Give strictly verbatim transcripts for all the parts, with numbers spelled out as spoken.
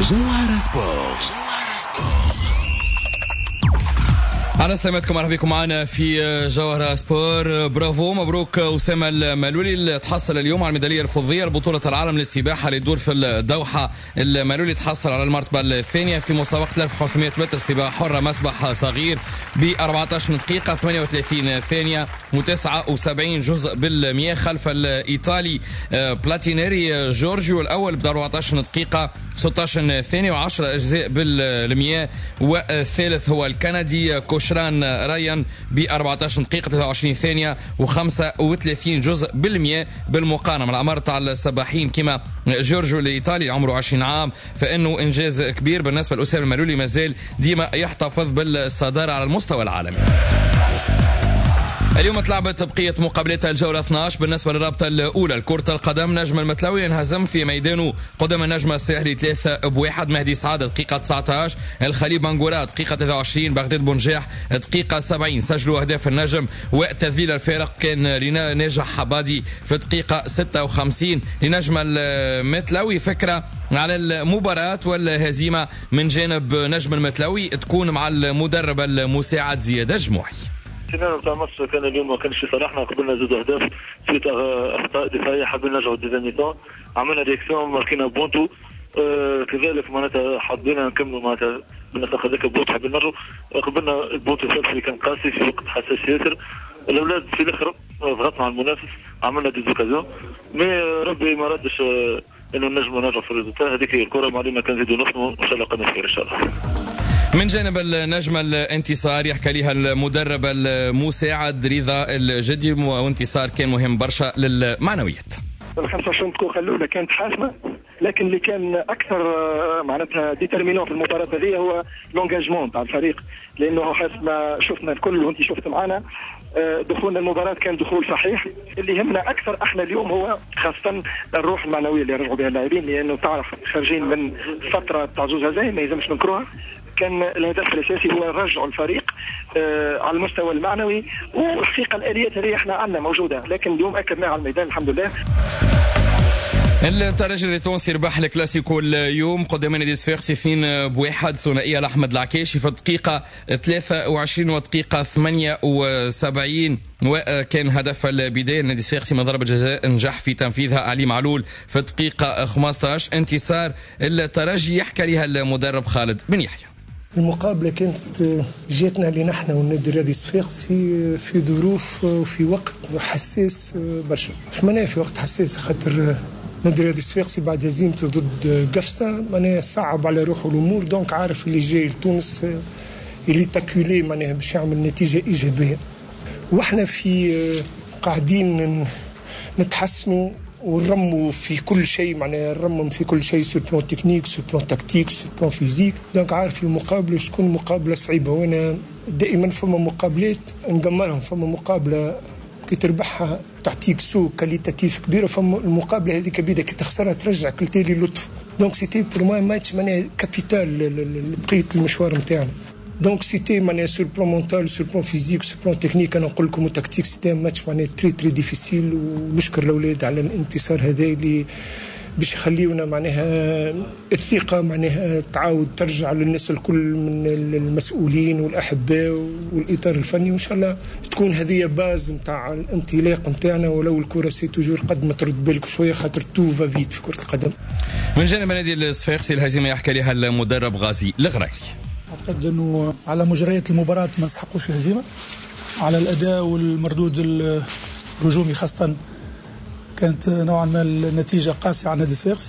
جوهرة سبورت. على سلامتكم، مرحبا بكم معنا في جوهرة سبور. برافو، مبروك أسامة المالولي اللي تحصل اليوم على الميدالية الفضية لبطولة العالم للسباحة اللي تدور في الدوحة. المالولي تحصل على المرتبة الثانية في مسابقة ألف وخمسمائة متر سباحة حرة مسبح صغير ب أربعة عشر دقيقة ثمانية وثلاثين ثانية وتسعة وسبعين جزء بالمية، خلف الإيطالي بلاتينيري جورجيو الأول ب أربعة عشر دقيقة ستة عشر ثانية وعشرة أجزاء بالمية، والثالث هو الكندي كوشران رايان ب أربعة عشر دقيقة ثلاثة وعشرين ثانية وخمسة وثلاثين جزء بالمية. بالمقارنة مع الأمر تاع السباحين كما جورجيو الإيطالي عمره عشرين عام، فإنه إنجاز كبير بالنسبة لأسامة المالولي، مازال ديما يحتفظ بالصدارة على المستوى العالمي. اليوم تلعبت بقية مقابلات الجولة اثني عشر. بالنسبة للرابطة الأولى لكرة القدم، نجم المتلاوي انهزم في ميدانه قدام النجم الساحلي ثلاثة بواحد. مهدي سعادة دقيقة تسعة عشر، الخليل بنغورا دقيقة ثلاثة وعشرين، بغداد بنجاح دقيقة سبعين سجلوا أهداف النجم، وتذليل الفارق كان لناجح حبادي في دقيقة ستة وخمسين. لنجم المتلاوي فكرة على المباراة والهزيمة من جانب نجم المتلاوي تكون مع المدرب المساعد زياد الجموحي. السيناريو بتاع الماتش كان اليوم ما كانش في صالحنا، قبلنا زوج اهداف في اخطاء دفاعيه، حابين نرجعوا ديزاني طون، عملنا رياكسيون ماركينا بونتو. آه كذلك معناتها حبينا نكملوا معناتها بالنسبه هذاك بونتو، حابين نرجعوا قبلنا البونتو الثالث اللي كان قاسي في وقت حساس ياسر. الاولاد في الاخر ضغطنا على المنافس، عملنا دي زوكازيون مي ربي ما ردش آه انه نجموا نرجعوا في الريزلتا. هذيك هي الكره، معلينا كان نزيدوا نخدموا ان شاء الله قدنا خير ان شاء الله. من جانب النجم الانتصار يحكى لها المدرب المساعد رضا الجدي، وانتصار كان مهم برشا للمعنويات. ال خمسة وعشرين دقيقة الأولى كانت حاسمة، لكن اللي كان أكثر معناتها ديترمينون في المباراة هذه هو لونجاجمون تاع الفريق، لأنه حسب ما شفنا الكل وأنت شفت معنا دخولنا المباراة كان دخول صحيح. اللي يهمنا أكثر احنا اليوم هو خاصة الروح المعنوية اللي رجعوا بها اللاعبين، لأنه تعرف خارجين من فترة تاع زوج هزايم ما يلزمش ننكروها. كان الهدف الاساسي هو رجع الفريق آه على المستوى المعنوي، والحقيقه الاليات هذه احنا عندنا موجوده، لكن اليوم اكدناها على الميدان الحمد لله. الترجي التونسي ربح الكلاسيكو اليوم قدام نادي صفاقسي اثنين بواحد، ثنائيه لاحمد العكاشي في الدقيقه ثلاثة وعشرين ودقيقه ثمانية وسبعين، وكان هدف البدايه نادي صفاقسي من ضربه جزاء نجح في تنفيذها علي معلول في الدقيقه خمسة عشر. انتصار الترجي يحكى لها المدرب خالد بن يحيى. المقابلة كانت جاتنا لنحن والنادي الرياضي صفاقسي في ظروف وفي وقت حساس برشا. معناها في وقت حساس خاطر النادي الرياضي صفاقسي بعد هزيمته ضد قفصة معناها صعب على روحه الأمور، دونك عارف اللي جاي لتونس اللي تاكولي معناها باش يعمل نتيجة إيجابية. واحنا في قاعدين نتحسنوا ونرموا في كل شيء، معناها نرمم في كل شيء سو بلون تكنيك سو بلون تكتيك سو بلون فيزيك. دونك عارف المقابله تكون مقابله صعيبه، وانا دائما فما مقابلات نقمرهم، فما مقابله كي تربحها تعطيك سو كاليتاتيف كبيره، فما المقابله هذيك كبيره كي تخسرها ترجع كل تالي لطف. دونك سيتي بور موا ماتش معناها كابيتال لبقيه المشوار نتاعنا. دونك سيتي معناها سور بلون مونتال سور بلون فيزيك سور بلون تكنيك، انا نقول لكم تكتيك سيتي ماتش معناها تري تري ديفيسيل، ونشكر الاولاد على الانتصار هذا اللي باش يخليونا معناها الثقه معناها تعاود ترجع للناس الكل من المسؤولين والاحباء والاطار الفني، وان شاء الله تكون هذه باز نتاع الانطلاق نتاعنا. ولو الكره سي توجور قد ما ترد بالك شويه خاطر تو فافيت في كره القدم. من جانب نادي الصفاقسي الهزيمه يحكي لها المدرب غازي الغرايلي. أعتقد أنه على مجريات المباراة ما نستحقوش الهزيمة، على الأداء والمردود الهجومي خاصة كانت نوعا ما النتيجة قاسية على نادي صفاقسي.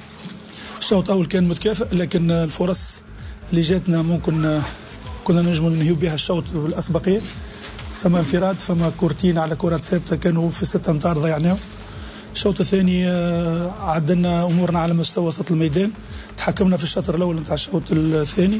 الشوط الأول كان متكافئ، لكن الفرص اللي جاتنا ممكن كنا نجم ننهيو بها الشوط بالأسبقية. ثم انفراد، ثم كورتين على كرة ثابتة كانوا في ستة أمتار ضيعناهم. الشوط الثاني عدلنا أمورنا على مستوى وسط الميدان، تحكمنا في الشطر الأول نتاع الشوط الثاني،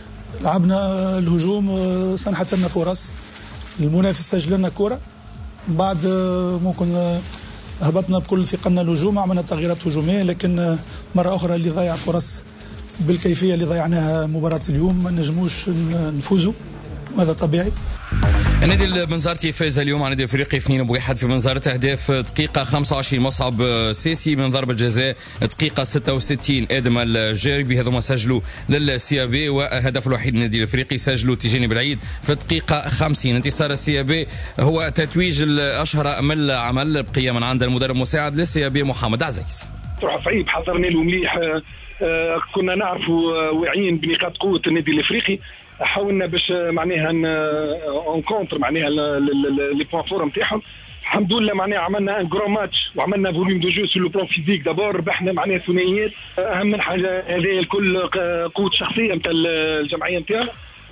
لعبنا الهجوم، صنحت لنا فرص، المنافس سجل لنا كرة، بعد ممكن هبطنا بكل ثقلنا الهجوم، عملنا تغييرات هجومية، لكن مرة أخرى اللي ضيع فرص بالكيفية اللي ضيعناها مباراة اليوم ما نجموش نفوزوا، وهذا طبيعي. النادي البنزرتي فاز اليوم على النادي الافريقي اثنين بواحد في منظرة اهداف دقيقة خمسة وعشرين مصعب سيسي من ضربة جزاء دقيقة ستة وستين ادم الجاربي هذوما سجلوا للسي بي وهدف الوحيد للنادي الافريقي سجلوا تيجاني بالعيد في الدقيقة خمسين. انتصار السي بي هو تتويج الاشهر من العمل بقية من عند المدرب المساعد للسي بي محمد عزيز. صعيب حضرنا له مليح، كنا نعرفوا واعيين بنقاط قوة النادي الافريقي، حاولنا باش معناها اون كونتر معناها لي بوان فور نتاعهم. الحمد لله معناها عملنا ان جرو ماتش وعملنا فوليوم دو جو سو لو بلان فيزيك. دابور ربحنا معناها ثنائيات، اهم من حاجه هذه الكل قوه شخصيه نتاع الجمعيه نتاعنا.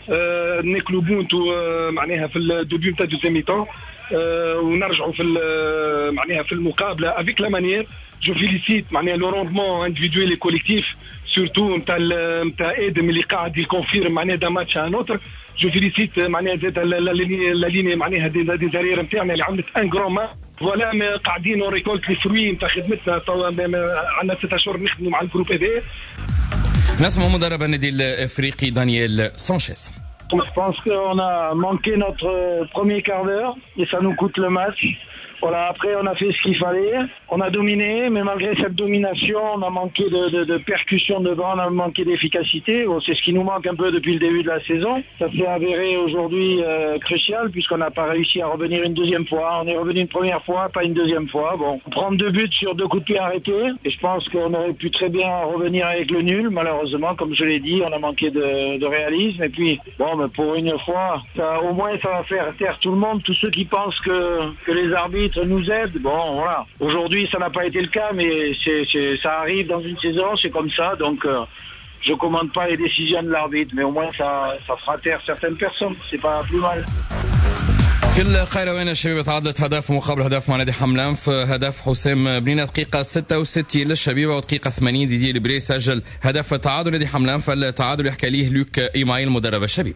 ناكلوا بونتو معناها في الدوبيو نتاع دوزيام ميتون، ونرجعوا في معناها في المقابله افيك لا مانيير. جو فيليسيت معناها لو روندمون انديفيدويل كوليكتيف سورتو نتاع نتاع ادم اللي قاعد يكونفيرم معناها دا ماتش ان اوتر. جو فيليسيت معناها زاد لا ليني معناها دي زارير نتاعنا اللي عملت ان جرون ما فوالا قاعدين ريكولت لي فروي نتاع خدمتنا. عندنا ستة اشهر نخدموا مع الجروب هذا. نسمع مدرب النادي الافريقي دانييل سانشيز. Je pense qu'on a manqué notre premier quart d'heure et ça nous coûte le match. Voilà, après on a fait ce qu'il fallait, on a dominé, mais malgré cette domination, on a manqué de, de, de percussion devant, on a manqué d'efficacité. Bon, c'est ce qui nous manque un peu depuis le début de la saison. Ça s'est avéré aujourd'hui euh, crucial puisqu'on n'a pas réussi à revenir une deuxième fois. On est revenu une première fois, pas une deuxième fois. Bon, on prend deux buts sur deux coups de pied arrêtés et je pense qu'on aurait pu très bien revenir avec le nul. Malheureusement, comme je l'ai dit, on a manqué de, de réalisme. Et puis, bon, mais pour une fois, ça, au moins ça va faire taire tout le monde, tous ceux qui pensent que, que les arbitres nous aide. Bon, voilà. Aujourd'hui, ça n'a pas été le cas, mais c'est, c'est, ça arrive dans une saison, c'est comme ça. Donc, euh, je commande pas les décisions de l'arbitre, mais au moins ça, ça fera taire certaines personnes. C'est pas plus mal. في القيروان الشبيبة تعادلت هدف مقابل هدف مع نادي حملان في هدف حسام بنينة دقيقة ستة وستين للشبيبة ودقيقة ثمانين ديدي لبري سجل هدف تعادل نادي حملان. فالتعادل يحكي ليه لوك إيمايل مدرب الشبيبة.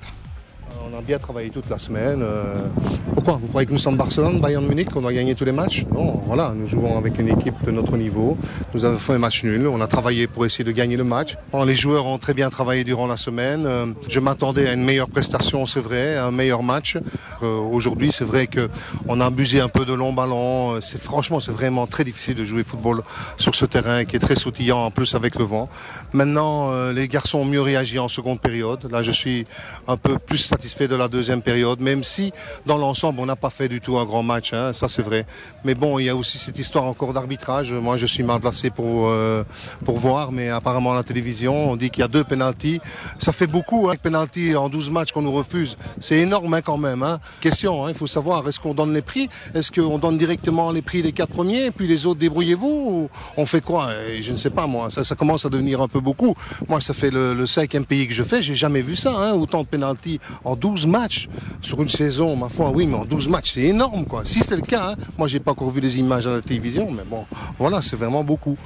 On a bien travaillé toute la semaine. Euh, pourquoi vous croyez que nous sommes Barcelone, Bayern Munich, qu'on doit gagner tous les matchs? Non, voilà, nous jouons avec une équipe de notre niveau. Nous avons fait un match nul. On a travaillé pour essayer de gagner le match. Bon, les joueurs ont très bien travaillé durant la semaine. Euh, je m'attendais à une meilleure prestation, c'est vrai, à un meilleur match. Euh, aujourd'hui, c'est vrai qu'on a abusé un peu de longs ballons. C'est, franchement, c'est vraiment très difficile de jouer football sur ce terrain qui est très sautillant, en plus avec le vent. Maintenant, euh, les garçons ont mieux réagi en seconde période. Là, je suis un peu plus satisfait de la deuxième période, même si dans l'ensemble on n'a pas fait du tout un grand match, hein, ça c'est vrai. Mais bon, il y a aussi cette histoire encore d'arbitrage. Moi je suis mal placé pour, euh, pour voir, mais apparemment à la télévision on dit qu'il y a deux pénaltys. Ça fait beaucoup, hein, pénalty en douze matchs qu'on nous refuse. C'est énorme, hein, quand même. Hein. Question, hein, il faut savoir, est-ce qu'on donne les prix? Est-ce qu'on donne directement les prix des quatre premiers, puis les autres débrouillez-vous? Ou on fait quoi? Et je ne sais pas moi, ça, ça commence à devenir un peu beaucoup. Moi ça fait le, le cinquième pays que je fais, j'ai jamais vu ça, hein, autant de pénalty en douze matchs sur une saison, ma foi, oui, mais en douze matchs, c'est énorme, quoi. Si c'est le cas, hein, moi j'ai pas encore vu les images à la télévision, mais bon, voilà, c'est vraiment beaucoup.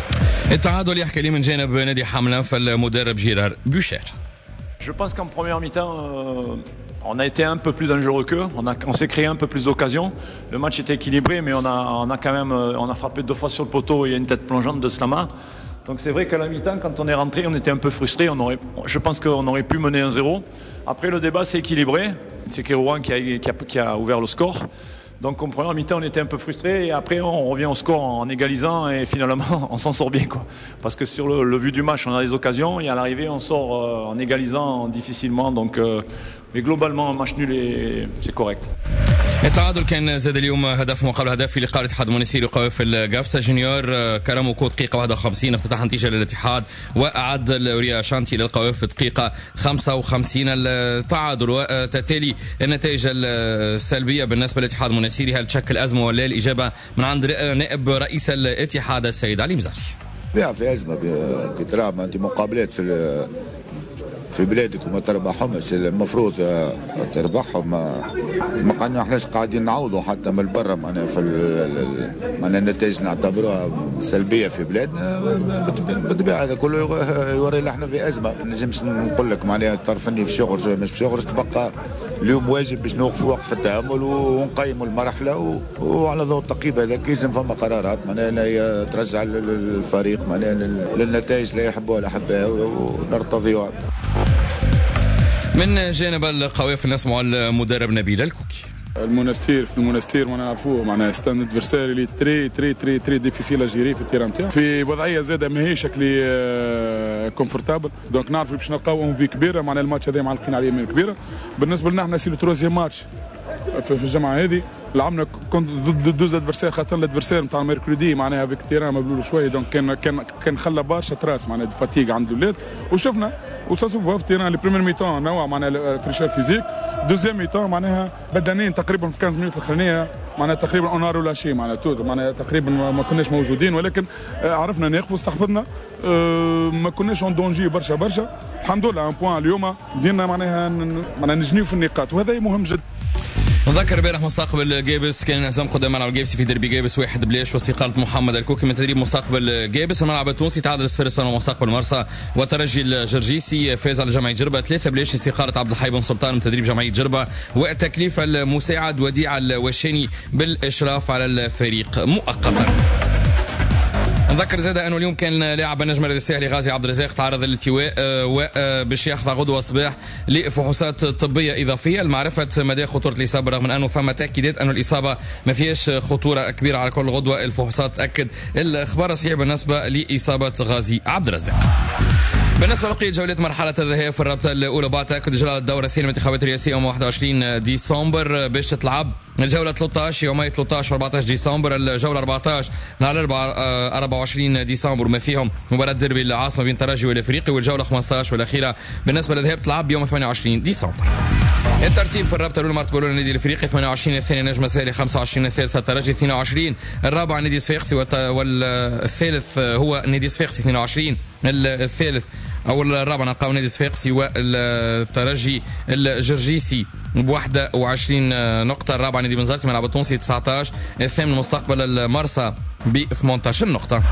التعادل يحكي لي من جانب نادي حملان فالمدرب جيرار بوشير. Je pense qu'en première mi-temps, euh, on a été un peu plus dangereux qu'eux. On, a, on s'est créé un peu plus d'occasions. Le match était équilibré, mais on a, on a quand même, on a frappé deux fois sur le poteau. Il y a une tête plongeante de Slama. Donc c'est vrai qu'à la mi-temps, quand on est rentré, on était un peu frustré. On aurait, je pense qu'on aurait pu mener un zéro. Après, le débat s'est équilibré. C'est Kérouan qui a, qui, a, qui a ouvert le score. Donc en première mi-temps, on était un peu frustré. Et après, on revient au score en égalisant. Et finalement, on s'en sort bien, quoi. Parce que sur le, le vu du match, on a des occasions. Et à l'arrivée, on sort euh, en égalisant difficilement. Donc, euh, mais globalement, un match nul, et c'est correct. التعادل كان زاد اليوم هدف مقابل هدف في لقاء الاتحاد المنستيري قوافل القفصة جونيور كرموكو دقيقة واحد وخمسين افتتح نتيجة للاتحاد وأعد الأوريا شانتي للقوافل دقيقة خمسة وخمسين التعادل. وتتالي النتائج السلبية بالنسبة للاتحاد المنستيري. هل تشكل أزمة ولا الإجابة من عند نائب رئيس الاتحاد السيد علي مزاري؟ بيع في أزمة تلعب أنت مقابلات في في بلادك وما تربحهمش المفروض تربحهم. ما قلنا احناش قاعدين نعوضوا حتى من برا معنا في معنا النتائج نعتبروها سلبيه في بلادنا. بالطبيعه هذا كله يوري لنا احنا في ازمه. ما نجمش نقول لك معناها طرفني في شغل مش في شغل. تبقى اليوم واجب باش نوقفوا وقف التامل ونقيموا المرحله وعلى ضوء التقييم هذا لازم فما قرارات معناها هي ترجع الفريق معناها للنتائج اللي يحبوها الاحباء ونرتضيوها. من جانب القوافل نسمع المدرب نبيل الكوكي. المونستير في المونستير ما نعرفوه معناها ستاند ادفيرسير اللي تري تري تري تري ديفيسيل اجيري في التيران نتاعو في وضعيه زاده ماهيش شكلي كومفورتابل دونك نعرف باش نلقاو في كبيره معناها الماتش هذا معلقين عليه من كبيره. بالنسبه لنا احنا سي لو تروزيام ماتش في الجمعه هذه لعبنا كنت ضد دوز ادفرسير خاطر الادفرسير نتاع الميركودي معناها بك تيران مبلول شويه دونك كان كان كان خلى برشا تراس معناها فاتيغ عند الاولاد وشفنا وصافوا في تيران لي بريمير ميتون نوع معناها فريشور فيزيك دوزيام ميتون معناها بدنيين تقريبا في خمسة مينوت الاخرانيه معناها تقريبا اونارو لاشي معناها توت معناها تقريبا ما كناش موجودين ولكن عرفنا ناخذ استحفظنا ما كناش اون دونجي برشا برشا الحمد لله ان بوان اليوم دينا معناها معناها نجنيو في النقاط وهذا مهم جدا. نذكر امبارح مستقبل جابس كان انهزام قدام ملعب جابس في ديربي جابس واحد بلاش واستقالة محمد الكوكي من تدريب مستقبل جابس. الملعب التونسي تعادل صفر صفر ومستقبل مرسى وترجي الجرجيسي فاز على جمعية جربة ثلاثة بلاش. استقالة عبد الحي بن سلطان من تدريب جمعية جربة وتكليف المساعد وديع الوشاني بالاشراف على الفريق مؤقتا. نذكر زاد انه اليوم كان لاعب النجم الساحلي غازي عبد الرزاق تعرض للالتواء وباش يخضع غدوه الصباح لفحوصات طبيه اضافيه لمعرفه مدى خطوره الاصابه رغم انه فما تاكيدات انه الاصابه ما فيهاش خطوره كبيره على كل غدوه. الفحوصات تاكد الاخبار صحيح بالنسبه لاصابه غازي عبد الرزاق. بالنسبه لبقيه جولات مرحله الذهاب في الرابطه الاولى بعد تاكد اجراء الدوره الثانيه من الانتخابات الرئاسيه يوم واحد وعشرين ديسمبر باش تلعب الجوله ثلاثة عشر يومي ثلاثة عشر و أربعة عشر ديسمبر. الجوله أربعة عشر نهار أربعة وعشرين ديسمبر وما فيهم مباراه ديربي العاصمه بين الترجي والافريقي والجوله خمسة عشر والاخيره بالنسبه للذهاب تلعب يوم ثمانية وعشرين ديسمبر. الترتيب في الرابطه الاولى مرتبه الاولى النادي الافريقي ثمانية وعشرين الثاني نجم الساحلي خمسة وعشرين الثالث الترجي اثنين وعشرين الرابع نادي صفاقسي والثالث هو نادي صفاقسي اثنين وعشرين الثالث او الرابع نلقاو نادي صفاقسي والترجي الجرجيسي ب واحد وعشرين نقطه. الرابع نادي بنزرتي ملعب التونسي تسعة عشر الثامن مستقبل المرسى ب ثمانية عشر نقطه.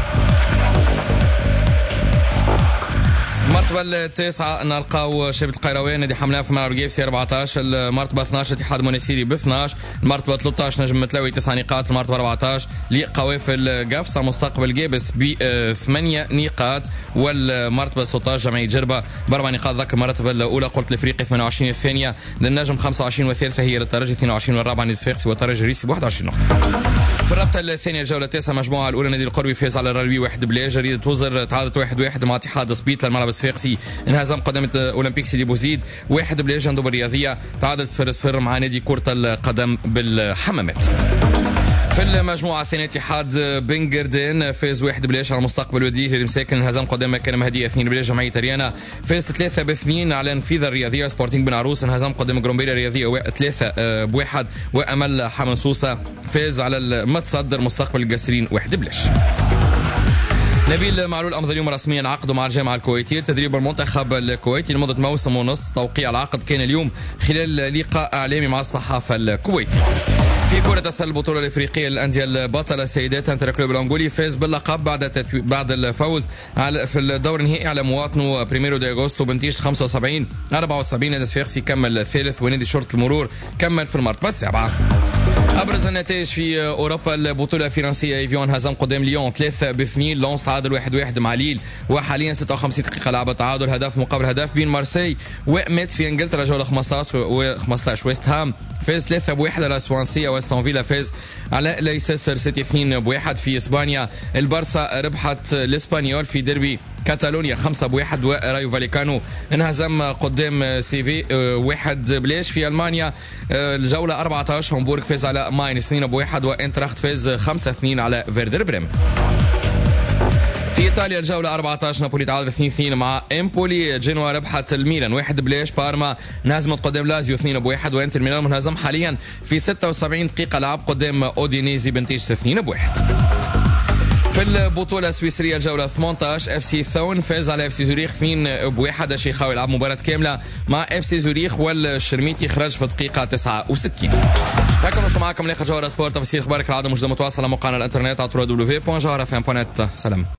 المرتبة التاسعة نلقاو شباب القيروان نادي حملان في ملعب الجيبسي أربعة عشر. المرتبة اثني عشر اتحاد مناسيري ب اثني عشر. المرتبة ثلاثة عشر نجم متلاوي تسع نقاط. المرتبة أربعة عشر لقوافل قفصة مستقبل جابس بثمانية نقاط. والمرتبة ستة عشر جمعية جربة بأربع نقاط. ذكر المرتبة الأولى قلت الإفريقي ثمانية وعشرين الثانية للنجم خمسة وعشرين والثالثة هي للترجي اثنين وعشرين والرابعة نادي صفاقسي والترجي الريسي ب واحد وعشرين نقطة. في الرابطة الثانية الجولة التاسعة مجموعة الأولى نادي القروي فاز على الرلوي واحد بلا. جريدة وزر تعادلت واحد واحد مع اتحاد سبيت للملعب الصفاقسي. انهزم قدام اولمبيك سيدي بوزيد واحد بلا. جندوب الرياضية تعادل صفر صفر مع نادي كرة القدم بالحمامات. في المجموعة الثانية اتحاد بنجردين فاز واحد بلاش على مستقبل وديه المساكن. انهزم قدام مكان مهدية اثنين بلا. جمعية ريانا فاز ثلاثة باثنين على نفيذة الرياضية. سبورتينج بن عروس انهزم قدام جرومبيريا الرياضية ثلاثة بواحد. وأمل حمنسوسة فاز على المتصدر مستقبل القاسرين واحد بلاش. نبيل معلول أمضى اليوم رسميا عقده مع الجامعة الكويتية تدريب المنتخب الكويتي لمدة موسم ونصف. توقيع العقد كان اليوم خلال لقاء إعلامي مع الصحافة الكويتية. في كرة السلة البطولة الإفريقية للأندية البطلة سيدات انتر كلوب الأنغولي فاز باللقب بعد تتو... بعد الفوز على في الدور النهائي على مواطنه بريميرو دي أغسطو بنتيجة خمسة وسبعين أربعة وسبعين. نادي صفاقسي كمل الثالث ونادي شرطة المرور كمل في المرتبة السابعة. أبرز النتائج في أوروبا البطولة الفرنسية إيفيون هزم قدام ليون ثلاثة باثنين. لونس تعادل واحد واحد مع ليل وحاليا ستة وخمسين دقيقة لعبة تعادل هدف مقابل هدف بين مارسي وميتس. في انجلترا جولة خمسة عشر ويست هام فاز ثلاثة بواحد على سوانسيا. واستون فيلا فاز على ليستر سيتي اثنين بواحد. في اسبانيا البارسا ربحت الاسبانيول في ديربي كاتالونيا خمسة بواحد. ورايو فاليكانو انهزم قدام سيفي واحد بلاش. في المانيا الجولة أربعة عشر هامبورغ فاز على ماين اثنين بواحد. وانتراخت فاز خمسة اثنين على فيردر بريمن. في ايطاليا الجوله أربعة عشر نابولي تعادل اثنين اثنين مع امبولي. جنوا ربحت الميلان واحد بلاش. بارما انهزمت قدام لازيو اثنين بواحد. وانتر ميلان منهزم حاليا في ستة وسبعين دقيقه لعب قدام اودينيزي بنتيجه اثنين بواحد. في البطولة السويسرية الجولة ثمانية عشر اف سي ثون فاز على اف سي زوريخ اثنين بواحد. الشيخاوي لعب مباراة كاملة مع اف سي زوريخ والشرميتي خرج في الدقيقة تسعة وستين. هكذا نصل معكم لاخر جوهرة سبورت. تفاصيل اخبارك العادة موجودة متواصلة على موقعنا الانترنت على دبليو دبليو دبليو دوت جوهرة اف ام دوت نت. سلام.